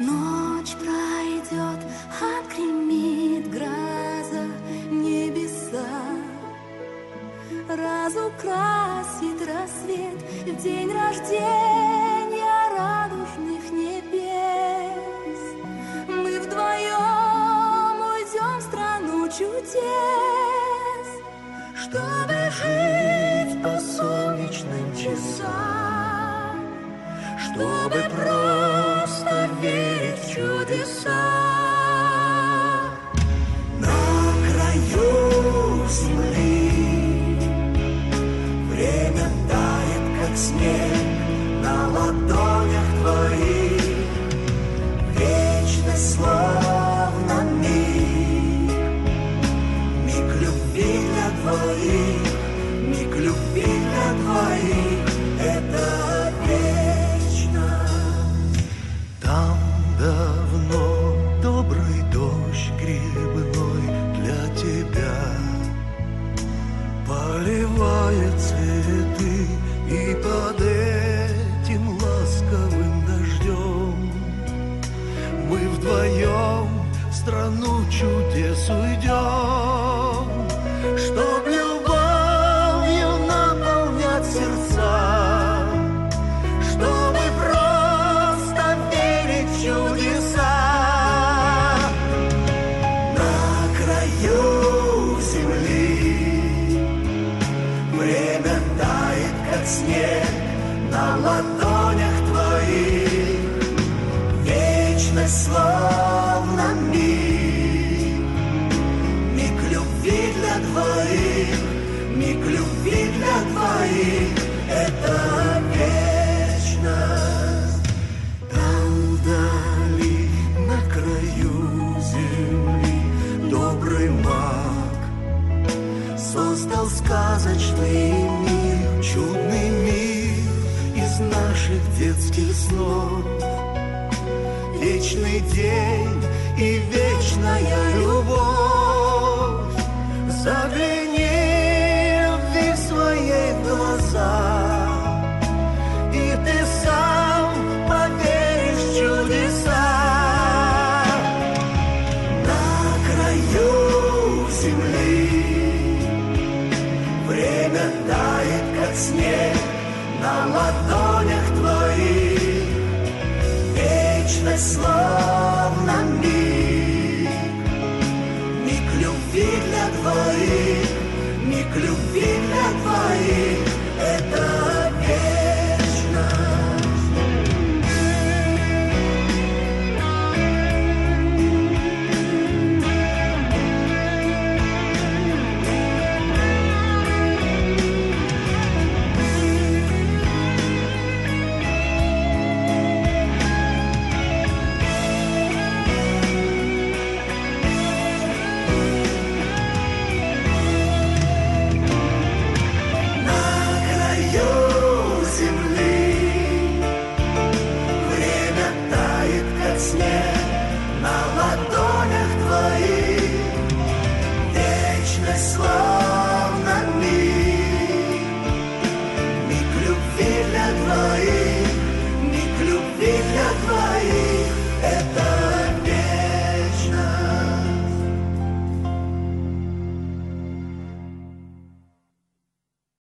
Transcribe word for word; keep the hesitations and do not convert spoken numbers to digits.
Ночь пройдет, отгремит гроза, небеса разукрасит рассвет в день рождения радужных небес. Мы вдвоем уйдем в страну чудес, чтобы жить по солнечным часам, чтобы просто верить в чудеса. На краю земли время тает, как снег на ладонях твоих. Вечность словно миг, миг любви для двоих, миг любви для двоих. Это вечно. Там давно добрый дождь грибной для тебя поливает цветы, и под этим ласковым дождем мы вдвоем в страну чудес уйдем, чтоб любовью наполнять сердца, чтобы просто верить в чудеса. На краю земли время тает, как снег на ладонях твоих. Вечность словно миг, миг любви для двоих, миг любви для двоих. Это вечность. Там вдали, на краю земли, добрый маг создал сказочный мир, чудный мир из наших детских снов. Вечный день и вечная любовь. Загляни любви своей в глаза, и ты сам поверишь в чудеса. На краю земли время тает, как снег на ладонях твоих. Вечность словно